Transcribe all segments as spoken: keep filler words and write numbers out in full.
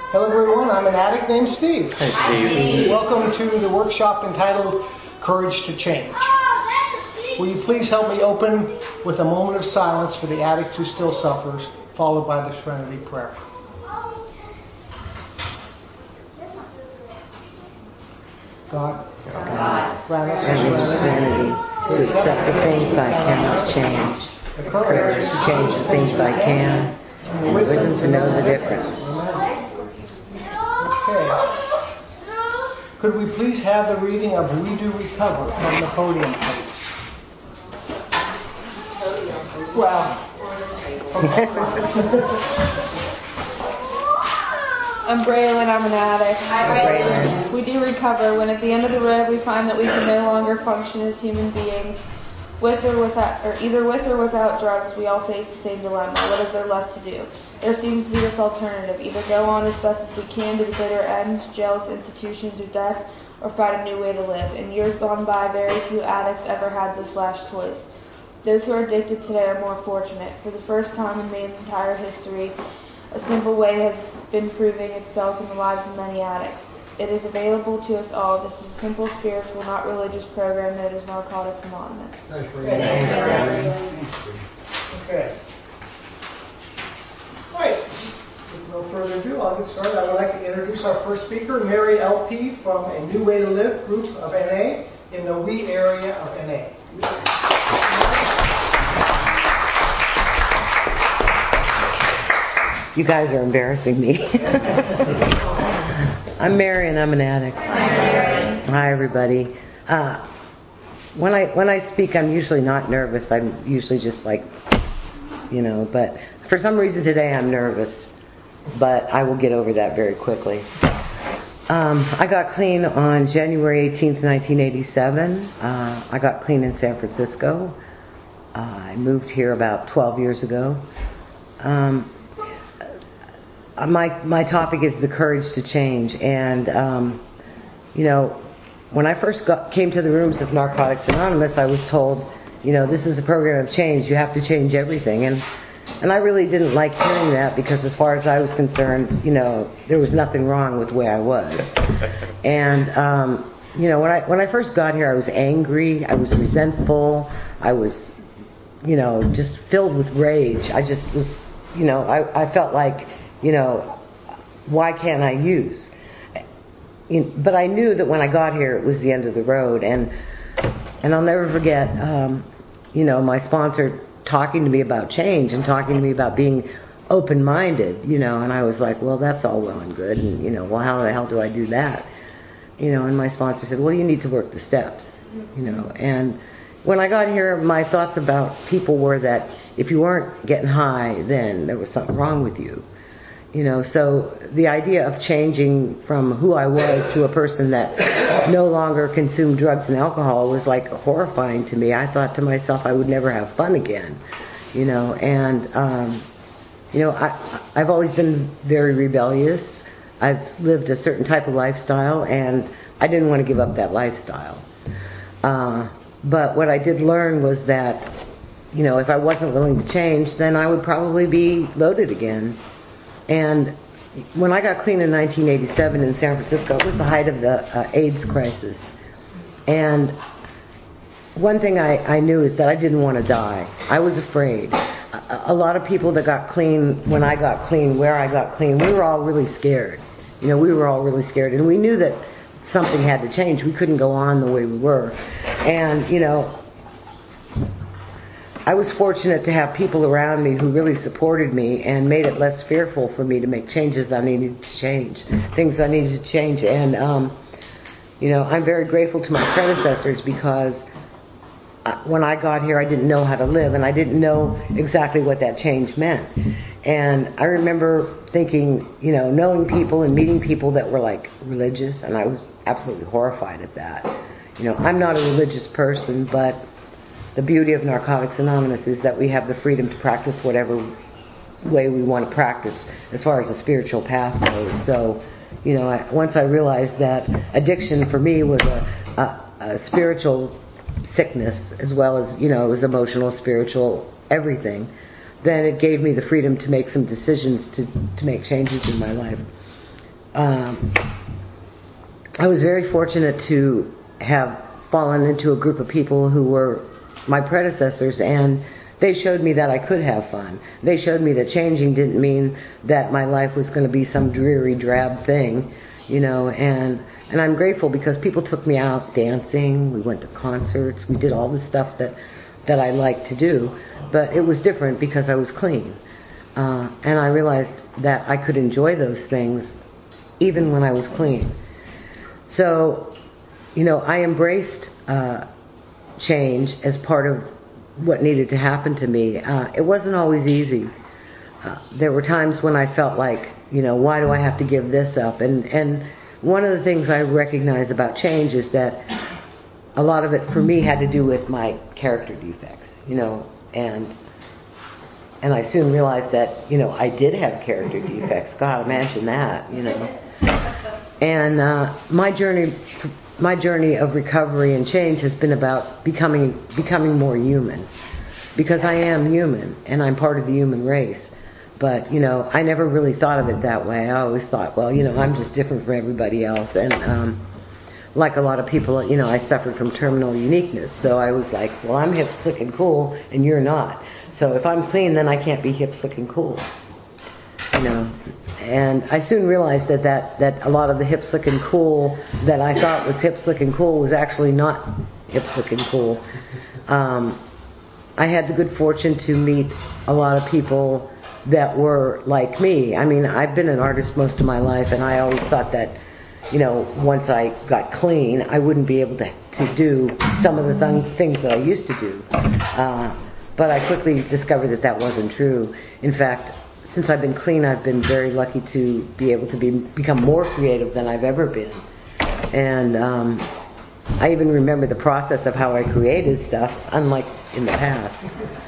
Hello everyone, I'm an addict named Steve. Hi Steve. Welcome to the workshop entitled Courage to Change. Will you please help me open with a moment of silence for the addict who still suffers, followed by the Serenity Prayer. God, God, grant us grant us serenity to accept the things I cannot change, the courage to change the things I can, and the wisdom to know the difference. Okay. Could we please have the reading of We Do Recover from the podium, please? Well, I'm Braylon, I'm an addict. Hi, Braylon. We do recover when at the end of the road we find that we can no longer function as human beings. With or without, or either with or without drugs, we all face the same dilemma. What is there left to do? There seems to be this alternative. Either go on as best as we can to the bitter end, jails, institutions, or death, or find a new way to live. In years gone by, very few addicts ever had this last choice. Those who are addicted today are more fortunate. For the first time in man's entire history, a simple way has been proving itself in the lives of many addicts. It is available to us all. This is a simple, spiritual, not religious program known as Narcotics Anonymous. Okay. All right. With no further ado, I'll get started. I would like to introduce our first speaker, Mary L P from A New Way to Live group of N A in the We area of N A. You guys are embarrassing me. I'm Mary and I'm an addict. Hi, Hi everybody. Uh, when I when I speak, I'm usually not nervous. I'm usually just like, you know, but for some reason today I'm nervous. But I will get over that very quickly. Um, I got clean on January eighteenth, nineteen eighty-seven. Uh, I got clean in San Francisco. Uh, I moved here about twelve years ago. Um, My my topic is the courage to change, and um, you know, when I first got, came to the rooms of Narcotics Anonymous, I was told, you know, this is a program of change. You have to change everything, and and I really didn't like hearing that because, as far as I was concerned, you know, there was nothing wrong with the way I was, and um, you know, when I when I first got here, I was angry, I was resentful, I was, you know, just filled with rage. I just was, you know, I, I felt like, you know, why can't I use? But I knew that when I got here, it was the end of the road. And and I'll never forget, um, you know, my sponsor talking to me about change and talking to me about being open-minded, you know. And I was like, well, that's all well and good. And, you know, well, how the hell do I do that? You know, and my sponsor said, well, you need to work the steps, you know. And when I got here, my thoughts about people were that if you weren't getting high, then there was something wrong with you. You know, so the idea of changing from who I was to a person that no longer consumed drugs and alcohol was like horrifying to me. I thought to myself I would never have fun again, you know, and, um, you know, I, I've always been very rebellious. I've lived a certain type of lifestyle, and I didn't want to give up that lifestyle. Uh, but what I did learn was that, you know, if I wasn't willing to change, then I would probably be loaded again. And when I got clean in nineteen eighty-seven in San Francisco, it was the height of the uh, AIDS crisis. And one thing I, I knew is that I didn't want to die. I was afraid. A, a lot of people that got clean, when I got clean, where I got clean, we were all really scared. You know, we were all really scared. And we knew that something had to change. We couldn't go on the way we were. And, you know, I was fortunate to have people around me who really supported me and made it less fearful for me to make changes I needed to change, things I needed to change. And, um, you know, I'm very grateful to my predecessors because when I got here, I didn't know how to live, and I didn't know exactly what that change meant. And I remember thinking, you know, knowing people and meeting people that were like religious, and I was absolutely horrified at that. You know, I'm not a religious person, but the beauty of Narcotics Anonymous is that we have the freedom to practice whatever way we want to practice as far as the spiritual path goes. So, you know, I, once I realized that addiction for me was a, a, a spiritual sickness as well as, you know, it was emotional, spiritual, everything, then it gave me the freedom to make some decisions to, to make changes in my life. um, I was very fortunate to have fallen into a group of people who were my predecessors, and they showed me that I could have fun. They showed me that changing didn't mean that my life was going to be some dreary, drab thing, you know, and and I'm grateful because people took me out dancing, we went to concerts, we did all the stuff that, that I like to do, but it was different because I was clean. Uh, and I realized that I could enjoy those things even when I was clean. So, you know, I embraced uh, change as part of what needed to happen to me. Uh, it wasn't always easy. Uh, there were times when I felt like, you know, why do I have to give this up? And and one of the things I recognize about change is that a lot of it for me had to do with my character defects, you know, and and I soon realized that, you know, I did have character defects. God, imagine that, you know. And uh, my journey, my journey of recovery and change has been about becoming becoming more human, because I am human and I'm part of the human race. But, you know, I never really thought of it that way. I always thought, well, you know, I'm just different from everybody else. And um, like a lot of people, you know, I suffered from terminal uniqueness. So I was like, well, I'm hip, slick, and cool, and you're not. So if I'm clean, then I can't be hip, slick, and cool. You know, and I soon realized that, that, that a lot of the hip, slick, and cool that I thought was hip, slick, and cool was actually not hip, slick, and cool. Um, I had the good fortune to meet a lot of people that were like me. I mean, I've been an artist most of my life, and I always thought that, you know, once I got clean, I wouldn't be able to, to do some of the th- things that I used to do. Uh, but I quickly discovered that that wasn't true. In fact, since I've been clean, I've been very lucky to be able to be become more creative than I've ever been. And um, I even remember the process of how I created stuff, unlike in the past.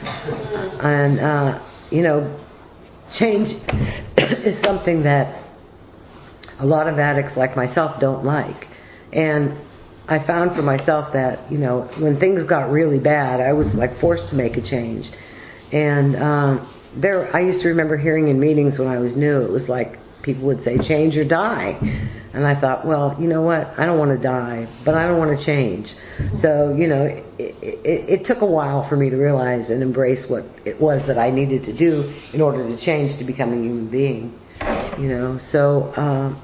And, uh, you know, change is something that a lot of addicts like myself don't like. And I found for myself that, you know, when things got really bad, I was like forced to make a change. And um, there, I used to remember hearing in meetings when I was new, it was like people would say, change or die. And I thought, well, you know what? I don't want to die, but I don't want to change. So, you know, it, it, it took a while for me to realize and embrace what it was that I needed to do in order to change to become a human being. You know, so, um,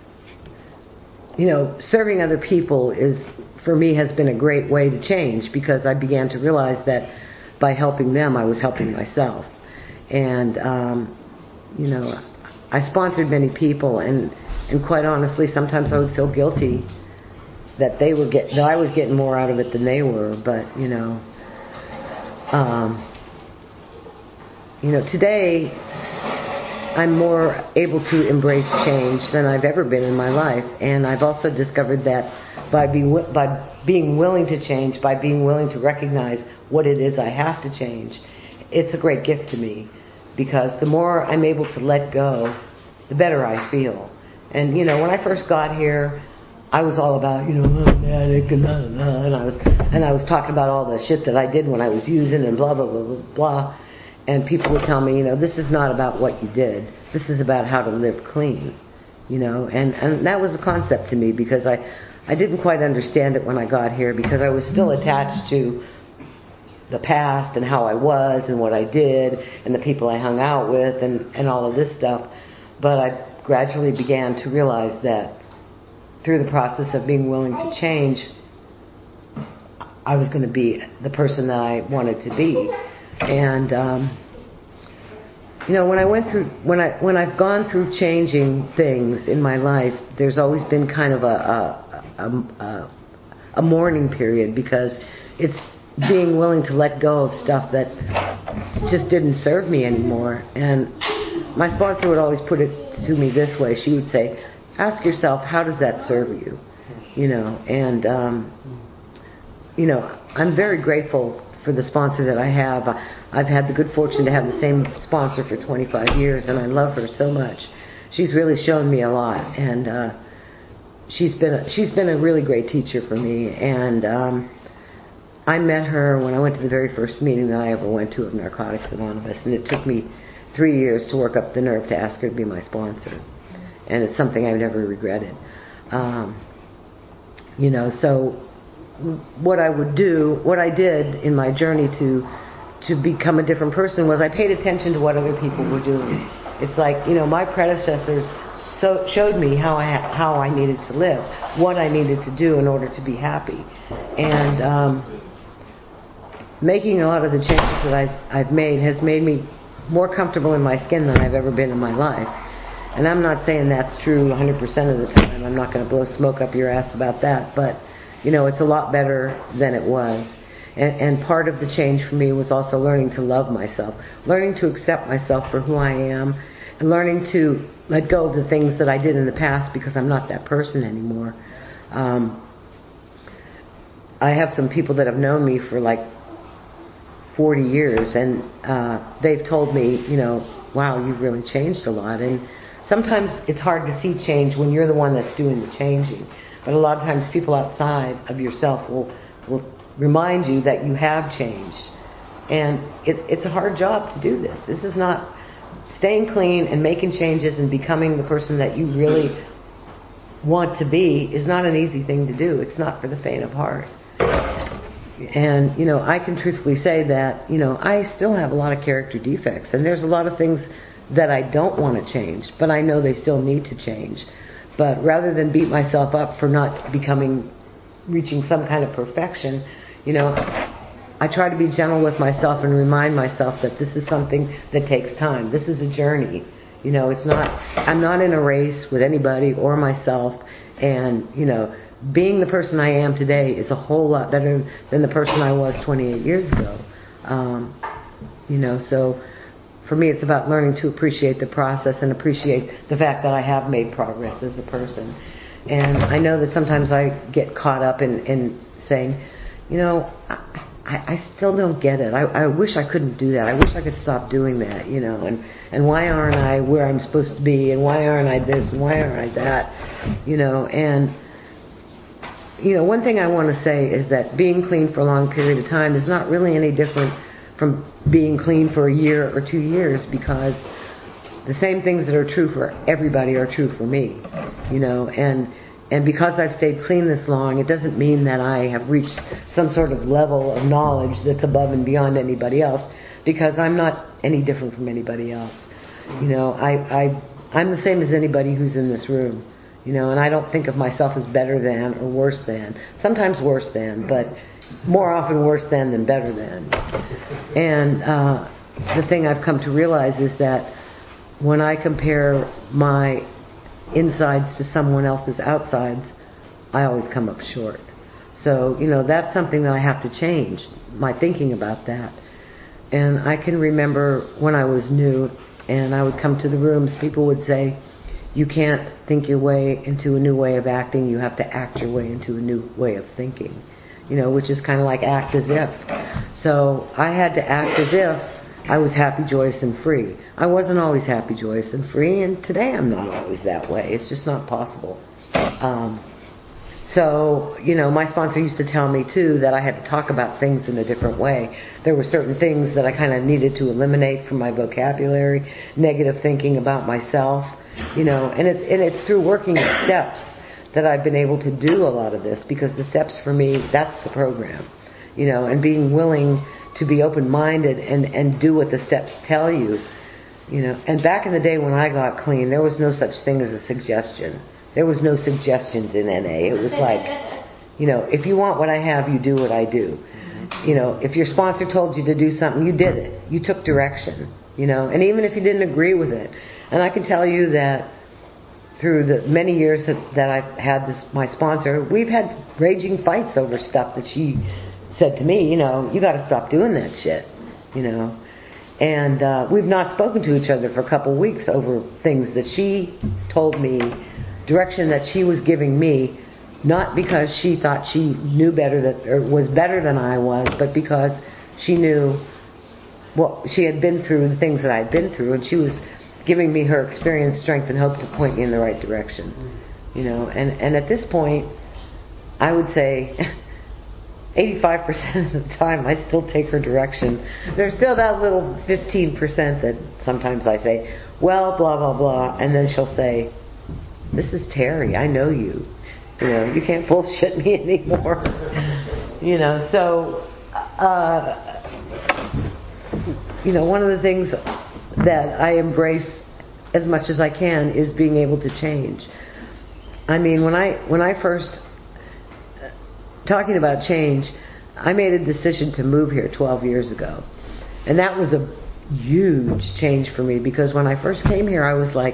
you know, serving other people is, for me, has been a great way to change, because I began to realize that by helping them, I was helping myself. And, um, you know, I sponsored many people, and, and quite honestly, sometimes I would feel guilty that they were get, that I was getting more out of it than they were. But, you know, um, you know, today I'm more able to embrace change than I've ever been in my life. And I've also discovered that by being, by being willing to change, by being willing to recognize what it is I have to change, it's a great gift to me. Because the more I'm able to let go, the better I feel. And, you know, when I first got here, I was all about, you know, I'm an addict, and, blah, blah, and I was and I was talking about all the shit that I did when I was using, and blah, blah, blah, blah, blah. And people would tell me, you know, this is not about what you did. This is about how to live clean, you know. And, and that was a concept to me, because I, I didn't quite understand it when I got here, because I was still attached to the past and how I was and what I did and the people I hung out with and, and all of this stuff. But I gradually began to realize that through the process of being willing to change, I was going to be the person that I wanted to be. And um, you know, when I went through, when I when I've gone through changing things in my life, there's always been kind of a a, a, a, a mourning period, because it's being willing to let go of stuff that just didn't serve me anymore. And my sponsor would always put it to me this way. She would say, ask yourself, how does that serve you? You know, and, um, you know, I'm very grateful for the sponsor that I have. I've had the good fortune to have the same sponsor for twenty-five years, and I love her so much. She's really shown me a lot, and uh, she's been a, she's been a really great teacher for me. And um, I met her when I went to the very first meeting that I ever went to of Narcotics Anonymous, and it took me three years to work up the nerve to ask her to be my sponsor. and it's something I've never regretted. Um, you know, so what I would do, what I did in my journey to to become a different person was I paid attention to what other people were doing. It's like, you know, my predecessors so showed me how I how I needed to live, what I needed to do in order to be happy, and um, making a lot of the changes that I've, I've made has made me more comfortable in my skin than I've ever been in my life. And I'm not saying that's true one hundred percent of the time. I'm not going to blow smoke up your ass about that, but you know, it's a lot better than it was. And, and part of the change for me was also learning to love myself, learning to accept myself for who I am, and learning to let go of the things that I did in the past because I'm not that person anymore. Um, I have some people that have known me for like forty years, and uh, they've told me, you know, wow, you've really changed a lot. And sometimes it's hard to see change when you're the one that's doing the changing. But a lot of times people outside of yourself will, will remind you that you have changed. And it, it's a hard job to do this. This is not staying clean and making changes and becoming the person that you really want to be is not an easy thing to do. It's not for the faint of heart. And, you know, I can truthfully say that, you know, I still have a lot of character defects. And there's a lot of things that I don't want to change, but I know they still need to change. But rather than beat myself up for not becoming, reaching some kind of perfection, you know, I try to be gentle with myself and remind myself that this is something that takes time. This is a journey. You know, it's not, I'm not in a race with anybody or myself. And, you know, being the person I am today is a whole lot better than the person I was twenty-eight years ago. Um, you know, so for me it's about learning to appreciate the process and appreciate the fact that I have made progress as a person. And I know that sometimes I get caught up in, in saying, you know, I, I still don't get it. I, I wish I couldn't do that. I wish I could stop doing that, you know, and, and why aren't I where I'm supposed to be, and why aren't I this, and why aren't I that, you know. And you know, one thing I want to say is that being clean for a long period of time is not really any different from being clean for a year or two years, because the same things that are true for everybody are true for me, you know. And and because I've stayed clean this long, it doesn't mean that I have reached some sort of level of knowledge that's above and beyond anybody else, because I'm not any different from anybody else. You know, I, I I'm the same as anybody who's in this room. You know, and I don't think of myself as better than or worse than. Sometimes worse than, but more often worse than than better than. And uh, the thing I've come to realize is that when I compare my insides to someone else's outsides, I always come up short. So, you know, that's something that I have to change, my thinking about that. And I can remember when I was new and I would come to the rooms, people would say, you can't think your way into a new way of acting, you have to act your way into a new way of thinking. You know, which is kind of like act as if. So I had to act as if I was happy, joyous, and free. I wasn't always happy, joyous, and free, and today I'm not always that way. It's just not possible. Um, so, you know, my sponsor used to tell me, too, that I had to talk about things in a different way. There were certain things that I kind of needed to eliminate from my vocabulary, negative thinking about myself. You know, and, it, and it's through working at steps that I've been able to do a lot of this, because the steps for me, that's the program. You know, and being willing to be open-minded and, and do what the steps tell you. You know, and back in the day when I got clean, there was no such thing as a suggestion. There was no suggestions in N A. It was like, you know, if you want what I have, you do what I do. You know, if your sponsor told you to do something, you did it. You took direction. You know, and even if you didn't agree with it. And I can tell you that through the many years that, that I've had this, my sponsor, we've had raging fights over stuff that she said to me, you know, you got to stop doing that shit, you know. And uh, we've not spoken to each other for a couple of weeks over things that she told me, direction that she was giving me, not because she thought she knew better that or was better than I was, but because she knew what she had been through, the things that I had been through, and she was giving me her experience, strength, and hope to point me in the right direction. You know, and, and at this point, I would say eighty-five percent of the time I still take her direction. There's still that little fifteen percent that sometimes I say, well, blah, blah, blah, and then she'll say, this is Terry. I know you. You know, you can't bullshit me anymore. You know, so, uh, you know, one of the things that I embrace as much as I can is being able to change. I mean, when I when I first, talking about change, I made a decision to move here twelve years ago. And that was a huge change for me, because when I first came here, I was like,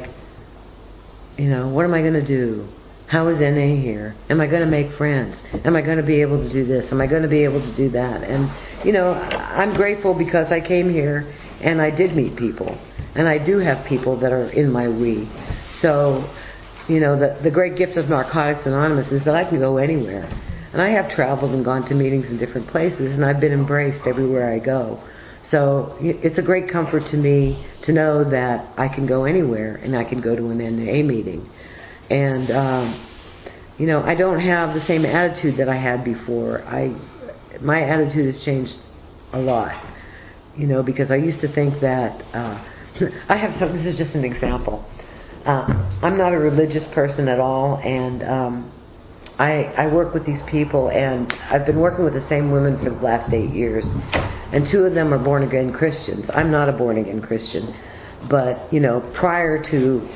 you know, what am I going to do? How is N A here? Am I going to make friends? Am I going to be able to do this? Am I going to be able to do that? And, you know, I'm grateful because I came here and I did meet people. And I do have people that are in my we. So, you know, the, the great gift of Narcotics Anonymous is that I can go anywhere. And I have traveled and gone to meetings in different places, and I've been embraced everywhere I go. So it's a great comfort to me to know that I can go anywhere and I can go to an N A meeting. And, um, you know, I don't have the same attitude that I had before. I, my attitude has changed a lot, you know, because I used to think that, uh, I have some, this is just an example. Uh, I'm not a religious person at all, and um, I, I work with these people, and I've been working with the same women for the last eight years, and two of them are born-again Christians. I'm not a born-again Christian, but, you know, prior to,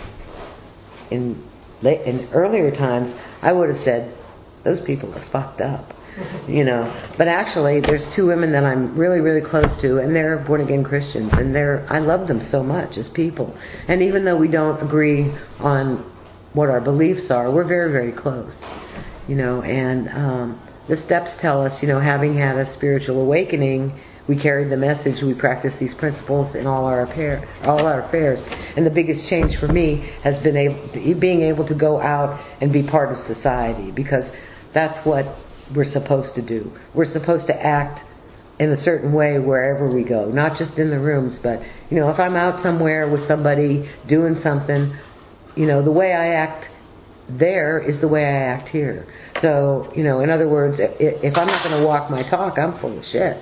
in, late, in earlier times, I would have said, those people are fucked up, you know. But actually, there's two women that I'm really, really close to, and they're born-again Christians, and they're, I love them so much as people. And even though we don't agree on what our beliefs are, we're very, very close. You know, and um, the steps tell us, you know, having had a spiritual awakening, we carry the message, we practice these principles in all our affair, all our affairs. And the biggest change for me has been able to, being able to go out and be part of society, because that's what we're supposed to do. We're supposed to act in a certain way wherever we go, not just in the rooms, but, you know, if I'm out somewhere with somebody doing something, you know, the way I act there is the way I act here. So, you know, in other words, if I'm not going to walk my talk, I'm full of shit.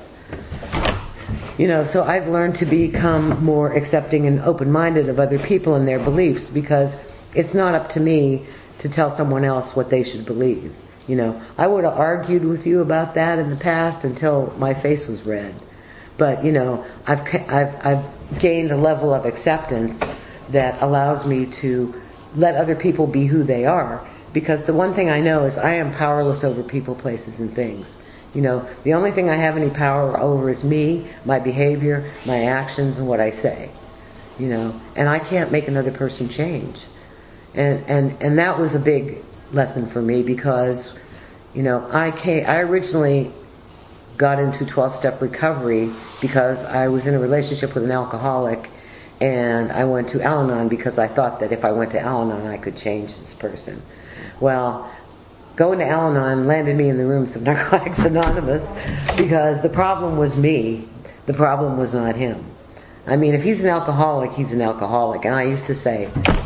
You know, so I've learned to become more accepting and open-minded of other people and their beliefs, because it's not up to me to tell someone else what they should believe. You know, I would have argued with you about that in the past until my face was red. But, you know, I've I've I've gained a level of acceptance that allows me to let other people be who they are, because the one thing I know is I am powerless over people, places, and things. You know, the only thing I have any power over is me, my behavior, my actions, and what I say. You know, and I can't make another person change. And and and that was a big lesson for me, because, you know, I came, I originally got into twelve-step recovery because I was in a relationship with an alcoholic. And I went to Al-Anon because I thought that if I went to Al-Anon, I could change this person. Well, going to Al-Anon landed me in the rooms of Narcotics Anonymous, because the problem was me. The problem was not him. I mean, if he's an alcoholic, he's an alcoholic. And I used to say,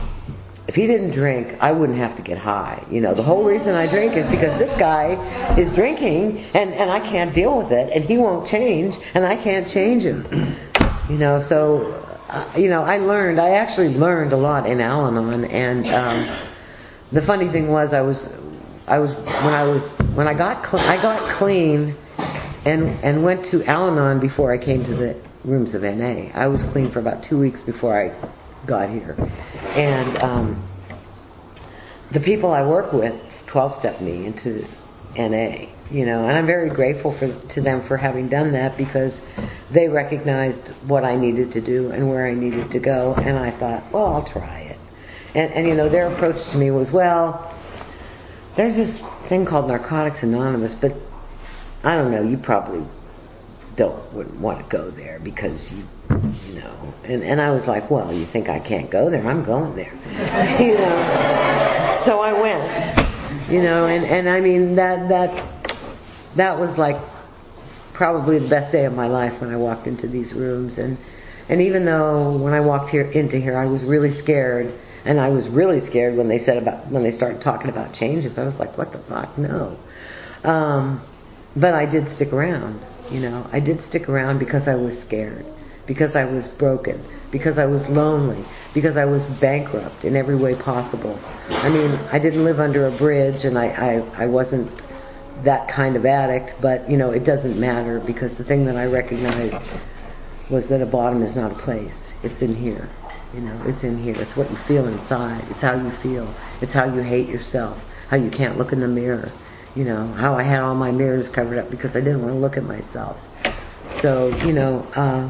if he didn't drink, I wouldn't have to get high. You know, the whole reason I drink is because this guy is drinking, and, and I can't deal with it, and he won't change, and I can't change him. You know, so... Uh, you know, I learned, I actually learned a lot in Al-Anon, and um, the funny thing was, I was, I was, when I was, when I got, cl- I got clean, and and went to Al-Anon before I came to the rooms of N A. I was clean for about two weeks before I got here, and um, the people I work with twelve-step me into N A. You know, and I'm very grateful for to them for having done that, because they recognized what I needed to do and where I needed to go, and I thought, well, I'll try it. And, and you know, their approach to me was, well, there's this thing called Narcotics Anonymous, but I don't know, you probably don't wouldn't want to go there because you, you know. And, and I was like, well, you think I can't go there? I'm going there. You know. So I went. You know, and, and I mean, that that that was like probably the best day of my life when I walked into these rooms. And and even though when I walked here into here, I was really scared, and I was really scared when they said about when they started talking about changes. I was like, what the fuck? No. Um, but I did stick around. You know, I did stick around because I was scared, because I was broken, because I was lonely, because I was bankrupt in every way possible. I mean, I didn't live under a bridge, and I, I, I wasn't that kind of addict, but, you know, it doesn't matter, because the thing that I recognized was that a bottom is not a place. It's in here. You know, it's in here. It's what you feel inside. It's how you feel. It's how you hate yourself, how you can't look in the mirror. You know, how I had all my mirrors covered up because I didn't want to look at myself. So, you know, uh,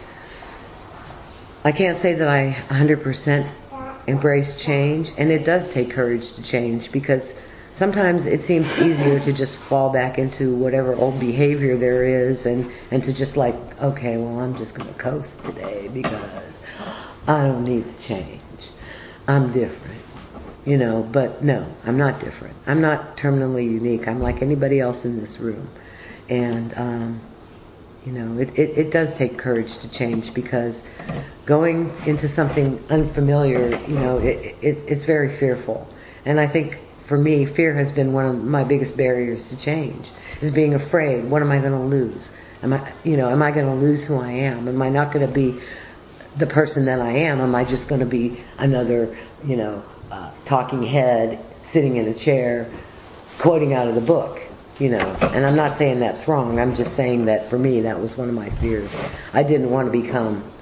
I can't say that I one hundred percent embrace change, and it does take courage to change, because sometimes it seems easier to just fall back into whatever old behavior there is, and, and to just like, okay, well, I'm just going to coast today because I don't need to change. I'm different. You know, but no, I'm not different. I'm not terminally unique. I'm like anybody else in this room. And, um, you know, it, it, it does take courage to change, because going into something unfamiliar, you know, it, it, it's very fearful. And I think for me, fear has been one of my biggest barriers to change, is being afraid. What am I going to lose? Am I, you know, am I going to lose who I am? Am I not going to be the person that I am? Am I just going to be another, you know, uh, talking head sitting in a chair quoting out of the book? You know, and I'm not saying that's wrong. I'm just saying that for me, that was one of my fears. I didn't want to become,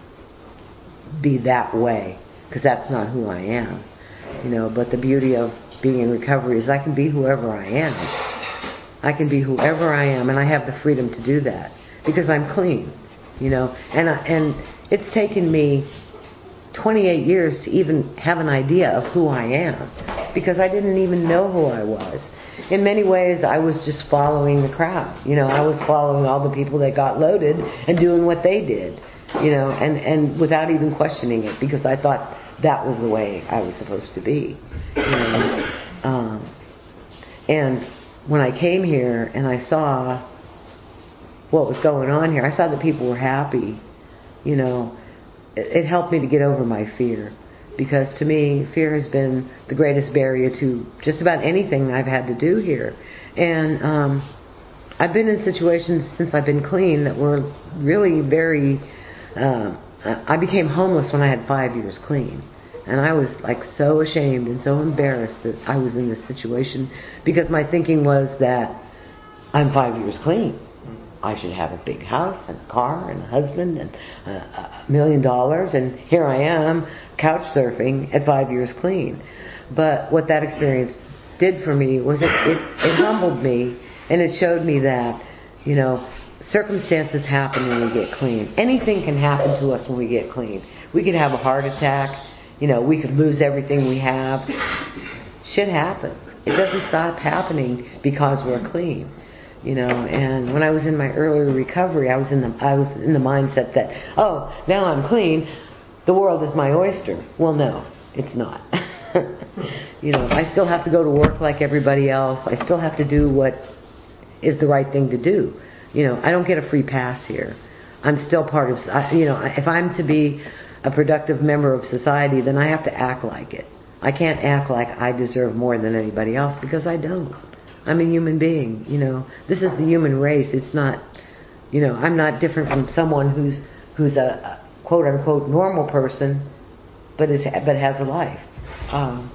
be that way, because that's not who I am. You know, but the beauty of being in recovery is I can be whoever I am. I can be whoever I am, and I have the freedom to do that because I'm clean. You know, and I, and it's taken me twenty-eight years to even have an idea of who I am, because I didn't even know who I was. In many ways, I was just following the crowd. You know, I was following all the people that got loaded and doing what they did, you know, and, and without even questioning it, because I thought that was the way I was supposed to be. You know? Um, and when I came here and I saw what was going on here, I saw that people were happy. You know, it, it helped me to get over my fear. Because to me, fear has been the greatest barrier to just about anything I've had to do here. And um, I've been in situations since I've been clean that were really very... Uh, I became homeless when I had five years clean. And I was like so ashamed and so embarrassed that I was in this situation, because my thinking was that I'm five years clean. I should have a big house and a car and a husband and a million dollars, and here I am couch surfing at five years clean. But what that experience did for me was it, it, it humbled me, and it showed me that, you know, circumstances happen when we get clean. Anything can happen to us when we get clean. We could have a heart attack, you know, we could lose everything we have. Shit happens. It doesn't stop happening because we're clean. You know, and when I was in my earlier recovery, I was in the I was in the mindset that, oh, now I'm clean, the world is my oyster. Well, no, it's not. You know, I still have to go to work like everybody else. I still have to do what is the right thing to do. You know, I don't get a free pass here. I'm still part of, you know, if I'm to be a productive member of society, then I have to act like it. I can't act like I deserve more than anybody else, because I don't. I'm a human being, you know. This is the human race. It's not, you know, I'm not different from someone who's who's a, a quote unquote normal person, but is but has a life. Um,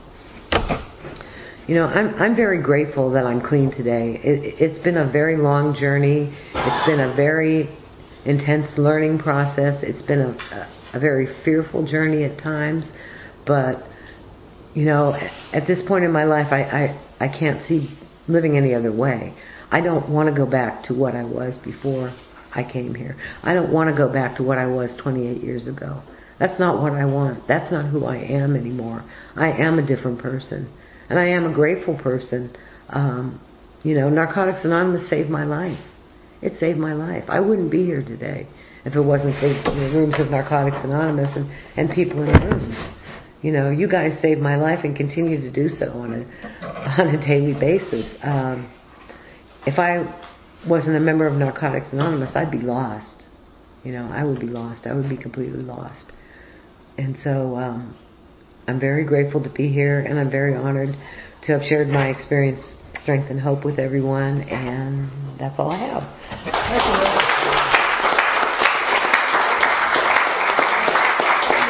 you know, I'm I'm very grateful that I'm clean today. It, it's been a very long journey. It's been a very intense learning process. It's been a, a, a very fearful journey at times, but you know, at this point in my life, I I, I can't see living any other way. I don't want to go back to what I was before I came here. I don't want to go back to what I was twenty-eight years ago. That's not what I want. That's not who I am anymore. I am a different person. And I am a grateful person. Um, you know, Narcotics Anonymous saved my life. It saved my life. I wouldn't be here today if it wasn't for the rooms of Narcotics Anonymous and, and people in the rooms. You know, you guys saved my life and continue to do so on a on a daily basis. Um, if I wasn't a member of Narcotics Anonymous, I'd be lost. You know, I would be lost. I would be completely lost. And so um, I'm very grateful to be here, and I'm very honored to have shared my experience, strength, and hope with everyone. And that's all I have. Thank you.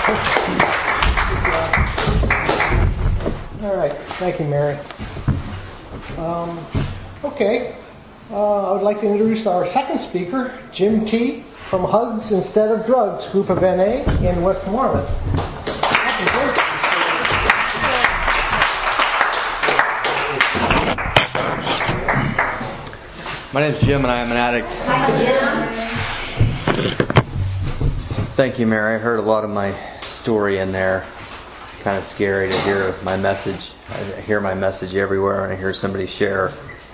All right. Thank you, Mary. Um, okay. Uh, I would like to introduce our second speaker, Jim T. from Hugs Instead of Drugs Group of N A in Westmoreland. My name is Jim and I am an addict. Hi, Jim. Thank you, Mary. I heard a lot of my story in there. Kind of scary to hear my message. I hear my message everywhere and I hear somebody share.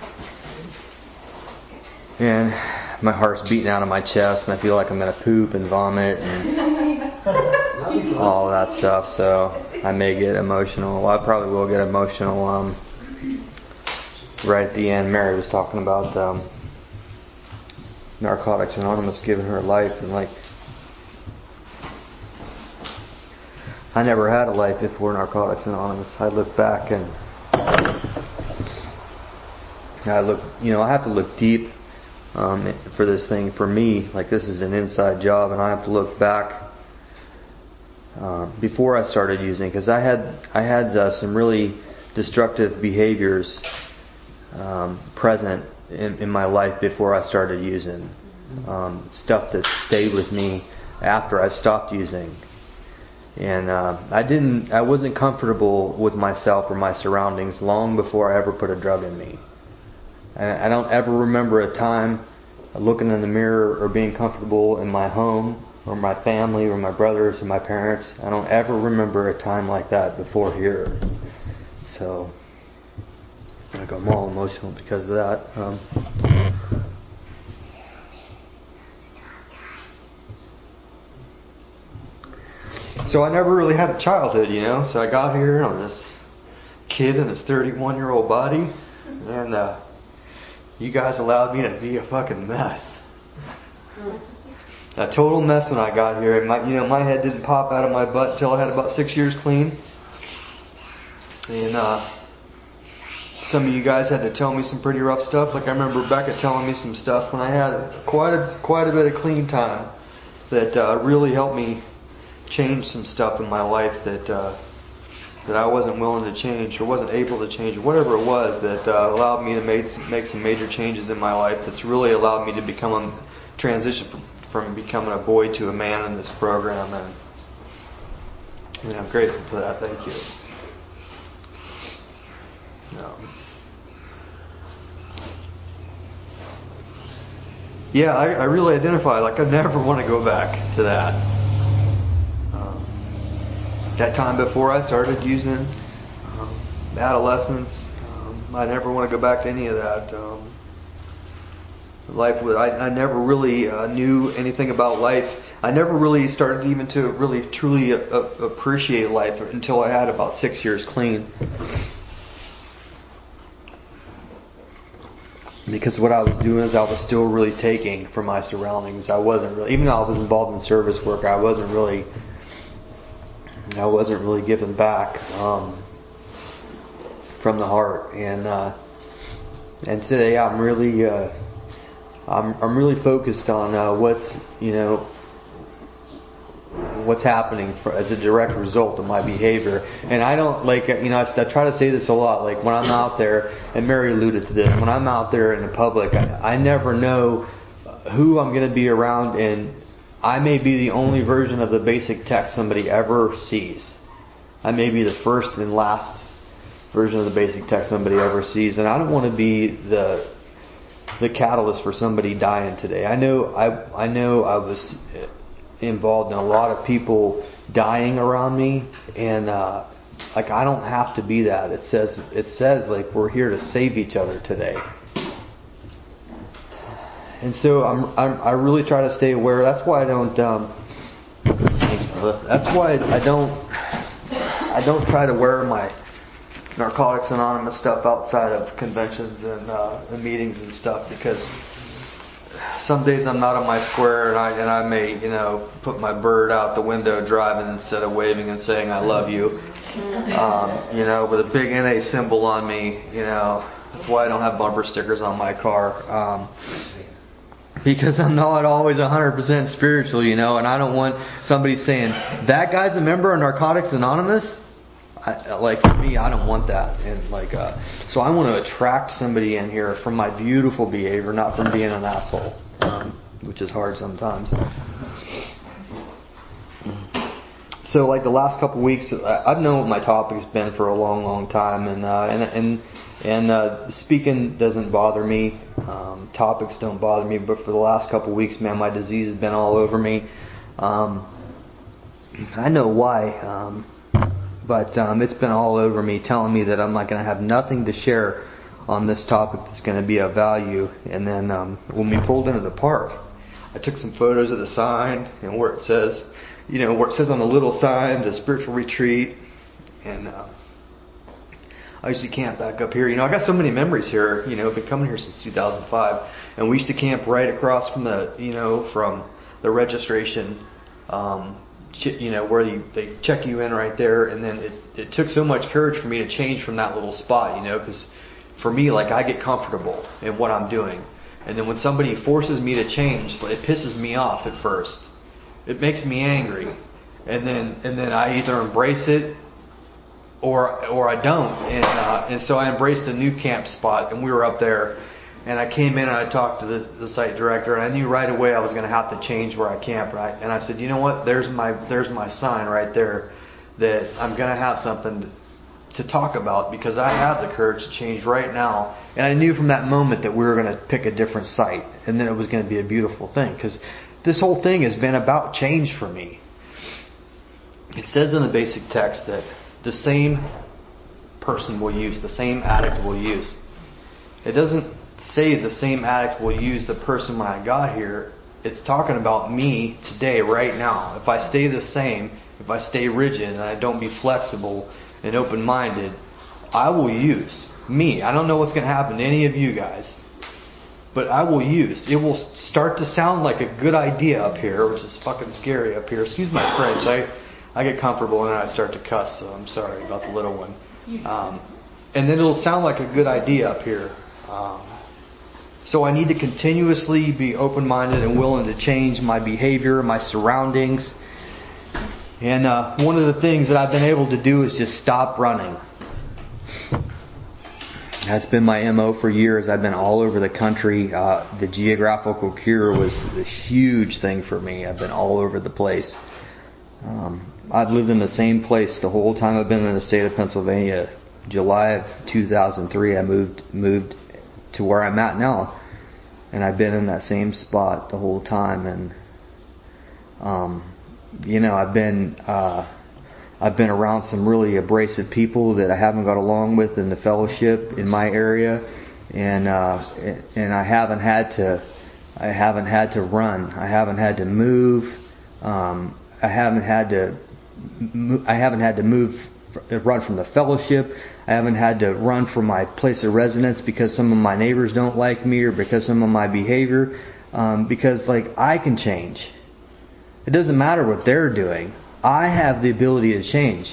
And my heart's beating out of my chest and I feel like I'm going to poop and vomit and all that stuff. So I may get emotional. Well, I probably will get emotional. Um, right at the end, Mary was talking about um, Narcotics Anonymous giving her life, and like, I never had a life before Narcotics Anonymous. I look back and I look, you know, I have to look deep um, for this thing. For me, like, this is an inside job, and I have to look back uh, before I started using, because I had I had uh, some really destructive behaviors Um, present in, in my life before I started using. Um, stuff that stayed with me after I stopped using. And uh, I didn't, I wasn't comfortable with myself or my surroundings long before I ever put a drug in me. I, I don't ever remember a time looking in the mirror or being comfortable in my home or my family or my brothers or my parents. I don't ever remember a time like that before here. So I got all emotional because of that. Um, so I never really had a childhood, you know. So I got here on this kid in this thirty-one-year-old body, and uh, you guys allowed me to be a fucking mess. A total mess when I got here. And my, you know, my head didn't pop out of my butt until I had about six years clean. And uh, some of you guys had to tell me some pretty rough stuff. Like I remember Becca telling me some stuff when I had quite a quite a bit of clean time that uh, really helped me change some stuff in my life that uh, that I wasn't willing to change or wasn't able to change, or whatever it was that uh, allowed me to make some, make some major changes in my life. That's really allowed me to become a transition from, from becoming a boy to a man in this program, and, and I'm grateful for that. Thank you. Um, yeah, I, I really identify, like, I never want to go back to that. Um, that time before I started using, um, adolescence, um, I never want to go back to any of that. Um, life, with, I, I never really uh, knew anything about life. I never really started even to really truly uh, appreciate life until I had about six years clean. Because what I was doing is I was still really taking from my surroundings. I wasn't really, even though I was involved in service work, I wasn't really, I wasn't really giving back um, from the heart. And uh, and today I'm really, uh, I'm I'm really focused on uh, what's you know what's happening for, as a direct result of my behavior. And I don't, like, you know, I, I try to say this a lot, like when I'm out there, and Mary alluded to this, when I'm out there in the public, I, I never know who I'm going to be around, and I may be the only version of the basic text somebody ever sees. I may be the first and last version of the basic text somebody ever sees, and I don't want to be the the catalyst for somebody dying today. I know I I know I was involved in a lot of people dying around me, and uh, like I don't have to be that. It says it says like we're here to save each other today, and so I'm, I'm I really try to stay aware. That's why I don't. Um, that's why I don't. I don't try to wear my Narcotics Anonymous stuff outside of conventions and, uh, and meetings and stuff, because some days I'm not on my square, and I and I may, you know, put my bird out the window driving instead of waving and saying I love you, um, you know, with a big N A symbol on me. You know, that's why I don't have bumper stickers on my car. Um, because I'm not always one hundred percent spiritual, you know, and I don't want somebody saying, that guy's a member of Narcotics Anonymous. I, like for me, I don't want that. And like, uh, so I want to attract somebody in here from my beautiful behavior, not from being an asshole, um, which is hard sometimes. So like the last couple of weeks, I've known what my topic's been for a long, long time, and uh, and and and uh, speaking doesn't bother me. Um, topics don't bother me, but for the last couple of weeks, man, my disease has been all over me. Um, I know why, um, but um, it's been all over me, telling me that I'm not going to have nothing to share on this topic that's going to be of value. And then um, when we pulled into the park, I took some photos of the sign and where it says. You know, where it says on the little sign, the spiritual retreat, and uh, I used to camp back up here. You know, I got so many memories here. You know, I've been coming here since two thousand five, and we used to camp right across from the, you know, from the registration, um, you know, where you, they check you in right there, and then it, it took so much courage for me to change from that little spot, you know, because for me, like, I get comfortable in what I'm doing, and then when somebody forces me to change, it pisses me off at first. It makes me angry, and then and then I either embrace it or or I don't, and uh, and so I embraced a new camp spot, and we were up there, and I came in and I talked to the, the site director, and I knew right away I was going to have to change where I camp, right? And I said, you know what? There's my there's my sign right there that I'm going to have something to talk about because I have the courage to change right now, and I knew from that moment that we were going to pick a different site, and then it was going to be a beautiful thing because. This whole thing has been about change for me. It says in the basic text that the same person will use, the same addict will use. It doesn't say the same addict will use the person when I got here. It's talking about me today, right now. If I stay the same, if I stay rigid and I don't be flexible and open-minded, I will use me. I don't know what's going to happen to any of you guys. But I will use. It will start to sound like a good idea up here, which is fucking scary up here. Excuse my French. I, I get comfortable and then I start to cuss, so I'm sorry about the little one. Um, and then it'll sound like a good idea up here. Um, so I need to continuously be open-minded and willing to change my behavior, my surroundings. And uh, one of the things that I've been able to do is just stop running. That's been my M O for years. I've been all over the country. Uh, the geographical cure was a huge thing for me. I've been all over the place. Um, I've lived in the same place the whole time I've been in the state of Pennsylvania. July of two thousand three, I moved moved to where I'm at now, and I've been in that same spot the whole time. And um, you know, I've been. Uh, I've been around some really abrasive people that I haven't got along with in the fellowship in my area, and uh, and I haven't had to, I haven't had to run, I haven't had to move, um, I haven't had to, I haven't had to move, run from the fellowship, I haven't had to run from my place of residence because some of my neighbors don't like me or because some of my behavior, um, because like I can change. It doesn't matter what they're doing. I have the ability to change.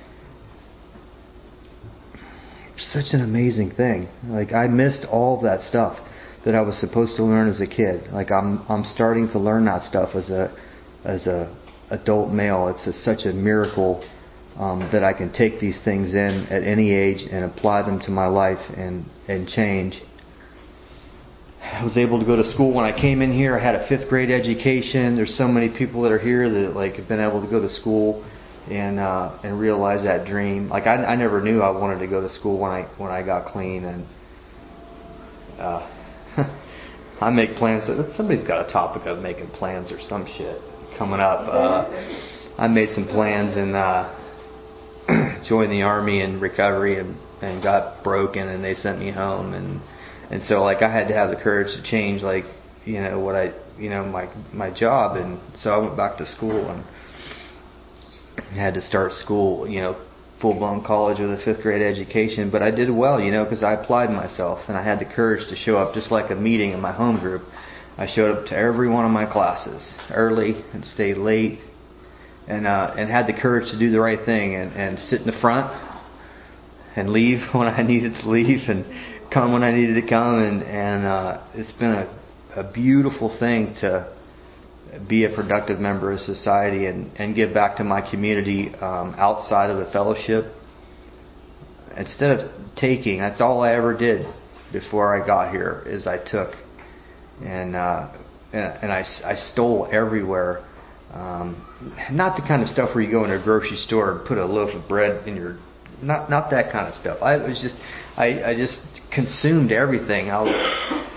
Such an amazing thing. Like I missed all of that stuff that I was supposed to learn as a kid. Like I'm I'm starting to learn that stuff as a as a adult male. It's a, such a miracle um, that I can take these things in at any age and apply them to my life and and change. I was able to go to school when I came in here. I had a fifth grade education. There's so many people that are here that like have been able to go to school and uh, and realize that dream. Like I, I never knew I wanted to go to school when I when I got clean, and uh, I make plans. Somebody's got a topic of making plans or some shit coming up. Uh, I made some plans and uh, joined the army in recovery and, and got broken, and they sent me home and. And so, like, I had to have the courage to change, like, you know, what I, you know, my my job. And so I went back to school and had to start school, you know, full-blown college with a fifth grade education. But I did well, you know, because I applied myself. And I had the courage to show up just like a meeting in my home group. I showed up to every one of my classes early and stayed late and uh, and had the courage to do the right thing and, and sit in the front and leave when I needed to leave and come when I needed to come, and and uh, it's been a, a beautiful thing to be a productive member of society and, and give back to my community um, outside of the fellowship. Instead of taking, that's all I ever did before I got here, is I took. And uh, and I, I stole everywhere. Um, not the kind of stuff where you go into a grocery store and put a loaf of bread in your... Not not that kind of stuff. I was just... I, I just consumed everything. I, was,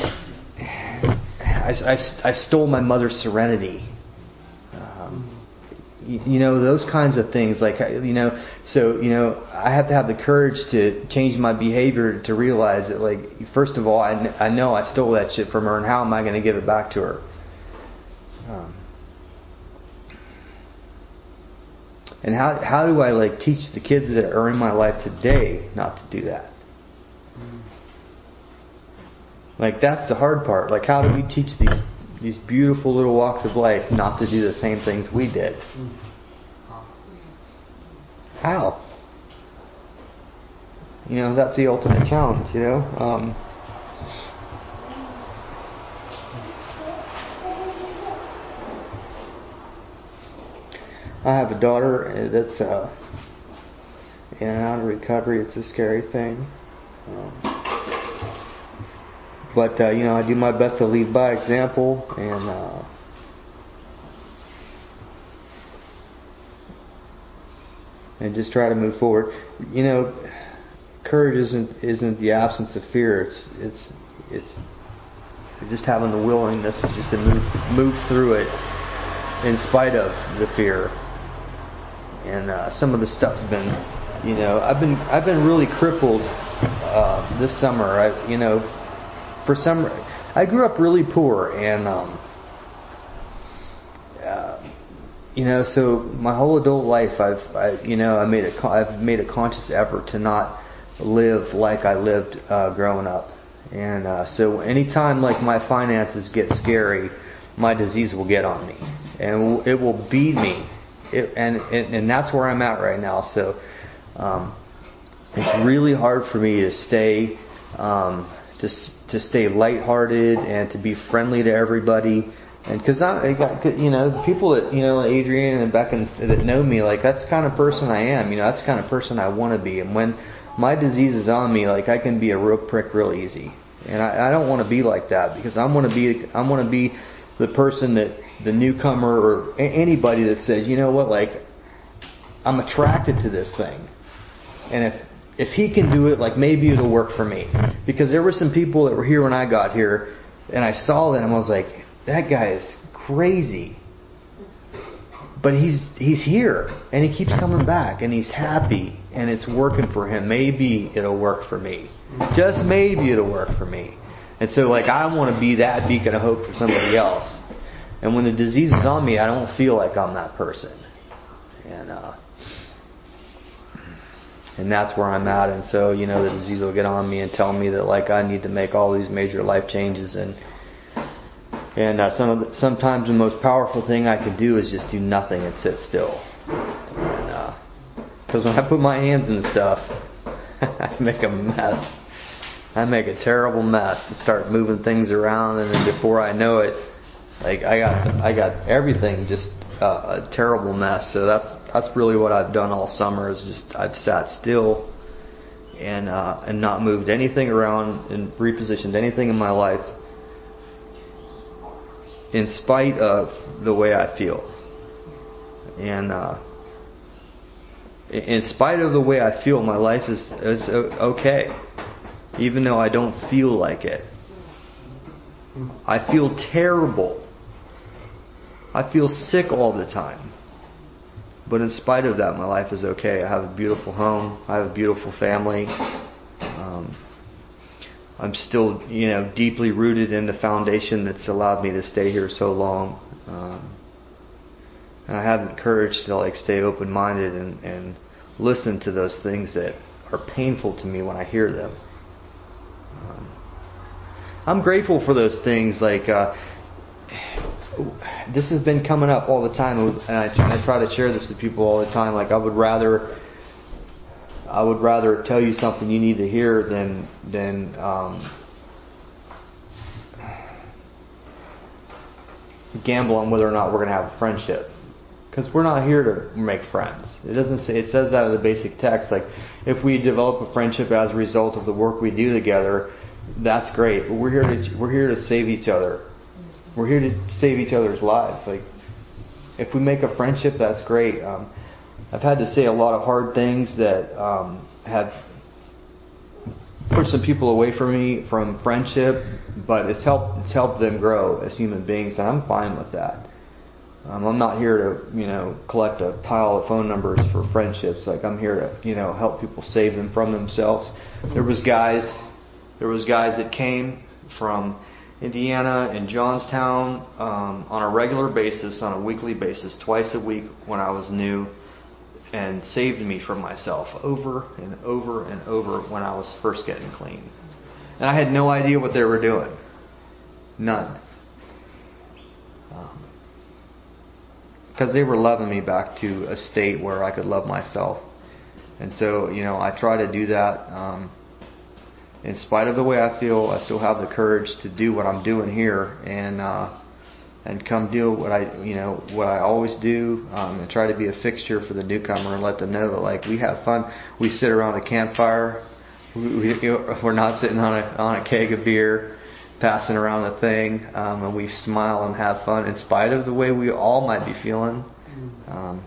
I, I, I stole my mother's serenity. Um, you, you know, those kinds of things. Like, you know, so, you know, I have to have the courage to change my behavior to realize that, like, first of all, I, I know I stole that shit from her, and how am I going to give it back to her? Um, and how how do I, like, teach the kids that are in my life today not to do that? Like, that's the hard part. Like, how do we teach these these beautiful little walks of life not to do the same things we did? How? You know, that's the ultimate challenge, you know? Um, I have a daughter that's uh, in and out of recovery. It's a scary thing. Um, But, uh, you know, I do my best to lead by example, and uh, and just try to move forward. You know, courage isn't isn't the absence of fear. It's it's it's just having the willingness just to move move through it in spite of the fear. And uh, some of the stuff's been, you know, I've been I've been really crippled uh, this summer. I, you know. For some, I grew up really poor, and um, uh, you know, so my whole adult life, I've, I, you know, I made a, I've made a conscious effort to not live like I lived uh, growing up, and uh, so anytime like my finances get scary, my disease will get on me, and it will beat me, it, and, and and that's where I'm at right now. So um, it's really hard for me to stay. Um, To, to stay lighthearted and to be friendly to everybody, and because I, you know, the people that, you know, Adrian and Becca that know me, like, that's the kind of person I am. You know, that's the kind of person I want to be. And when my disease is on me, like, I can be a real prick real easy. And I, I don't want to be like that, because I want to be I want to be the person that the newcomer or anybody that says, you know what, like, I'm attracted to this thing, and if If he can do it, like, maybe it'll work for me. Because there were some people that were here when I got here, and I saw them, and I was like, that guy is crazy. But he's he's here, and he keeps coming back, and he's happy, and it's working for him. Maybe it'll work for me. Just maybe it'll work for me. And so, like, I want to be that beacon of hope for somebody else. And when the disease is on me, I don't feel like I'm that person. And, uh... And that's where I'm at. And so, you know, the disease will get on me and tell me that, like, I need to make all these major life changes. And and uh, some of the, sometimes the most powerful thing I could do is just do nothing and sit still. Because uh, when I put my hands in stuff, I make a mess. I make a terrible mess and start moving things around. And then before I know it, like, I got I got everything just uh, a terrible mess. So that's that's really what I've done all summer, is just I've sat still and uh, and not moved anything around and repositioned anything in my life, in spite of the way I feel, and uh, in spite of the way I feel, my life is is okay, even though I don't feel like it. I feel terrible. I feel sick all the time. But in spite of that, my life is okay. I have a beautiful home. I have a beautiful family. Um, I'm still, you know, deeply rooted in the foundation that's allowed me to stay here so long. Um, and I have the courage to, like, stay open-minded and, and listen to those things that are painful to me when I hear them. Um, I'm grateful for those things, like... Uh, This has been coming up all the time, and I, I try to share this with people all the time. Like, I would rather, I would rather tell you something you need to hear than than um, gamble on whether or not we're going to have a friendship. Because we're not here to make friends. It doesn't say, it says that in the basic text. Like, if we develop a friendship as a result of the work we do together, that's great. But we're here to we're here to save each other. We're here to save each other's lives. Like, if we make a friendship, that's great. Um, I've had to say a lot of hard things that um, have pushed some people away from me from friendship, but it's helped it's helped them grow as human beings, and I'm fine with that. Um, I'm not here to, you know, collect a pile of phone numbers for friendships. Like, I'm here to, you know, help people save them from themselves. There was guys, there was guys that came from Indiana and Johnstown um, on a regular basis, on a weekly basis, twice a week when I was new, and saved me from myself over and over and over when I was first getting clean. And I had no idea what they were doing. None. Um, Because they were loving me back to a state where I could love myself. And so, you know, I try to do that. Um, in spite of the way I feel, I still have the courage to do what I'm doing here and uh, and come do what I, you know, what I always do, um, and try to be a fixture for the newcomer and let them know that, like, we have fun. We sit around a campfire. We, we, you know, we're not sitting on a on a keg of beer, passing around the thing, um, and we smile and have fun in spite of the way we all might be feeling. Um,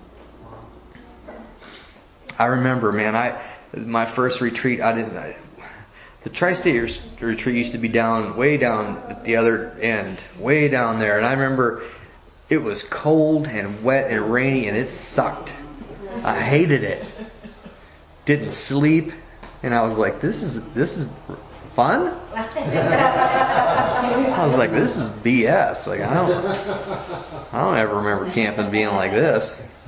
I remember, man, I my first retreat, I didn't. I, the Tri-State retreat used to be down, way down at the other end, way down there, and I remember it was cold and wet and rainy, and it sucked. I hated it. Didn't sleep, and I was like, "This is this is." fun? I was like, this is B S. Like, I don't, I don't ever remember camping being like this.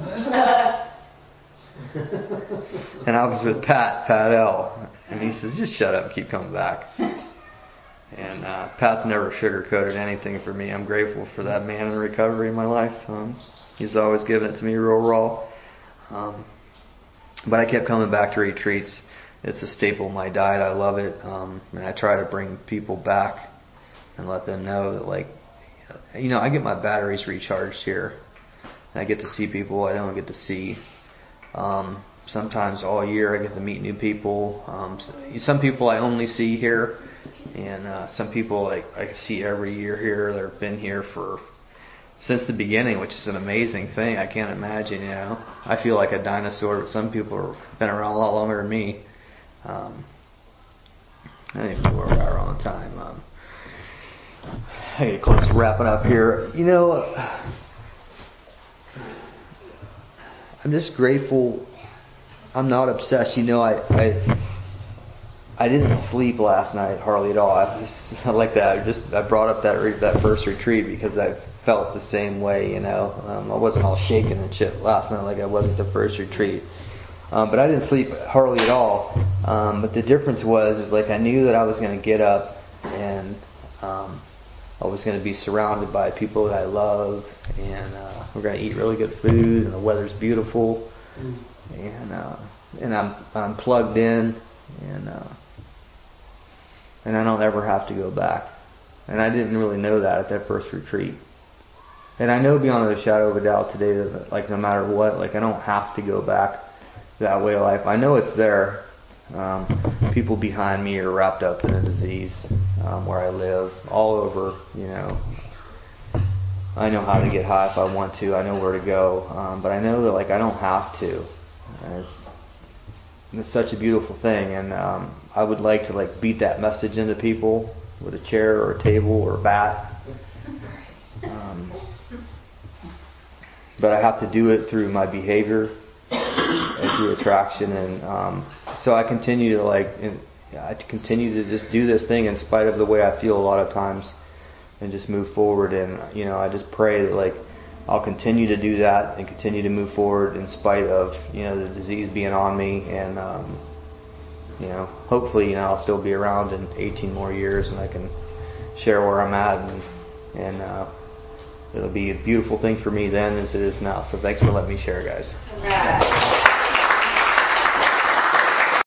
And I was with Pat, Pat L, and he says, just shut up and keep coming back. And uh, Pat's never sugarcoated anything for me. I'm grateful for that man in recovery in my life. Um, he's always given it to me real raw. Um, but I kept coming back to retreats. It's a staple of my diet. I love it. Um, and I try to bring people back and let them know that, like, you know, I get my batteries recharged here. And I get to see people I don't get to see. Um, sometimes all year I get to meet new people. Um, some people I only see here. And uh, some people like I see every year here. They've been here for since the beginning, which is an amazing thing. I can't imagine, you know. I feel like a dinosaur, but some people have been around a lot longer than me. Um, I don't even know where we are on time. Um, I get close to wrapping up here. You know, I'm just grateful. I'm not obsessed. You know, I I, I didn't sleep last night hardly at all. I just I like that. I just I brought up that re- that first retreat because I felt the same way. You know, um, I wasn't all shaking and shit last night like I was at the first retreat. Um, but I didn't sleep hardly at all. Um, but the difference was, is like I knew that I was going to get up and um, I was going to be surrounded by people that I love, and uh, we're going to eat really good food, and the weather's beautiful, mm. and uh, and I'm I'm plugged in, and uh, and I don't ever have to go back. And I didn't really know that at that first retreat. And I know beyond a shadow of a doubt today that, like, no matter what, like, I don't have to go back that way of life. I know it's there. Um, people behind me are wrapped up in a disease um, where I live, all over, you know. I know how to get high if I want to. I know where to go. Um, but I know that, like, I don't have to. And it's, it's such a beautiful thing. And um, I would like to, like, beat that message into people with a chair or a table or a bat. Um, but I have to do it through my behavior and through attraction, and um, so I continue to like, in, I continue to just do this thing in spite of the way I feel a lot of times, and just move forward. And you know, I just pray that like I'll continue to do that and continue to move forward in spite of you know the disease being on me, and um, you know, hopefully you know I'll still be around in eighteen more years, and I can share where I'm at, and and. Uh, It'll be a beautiful thing for me then as it is now. So thanks for letting me share, guys.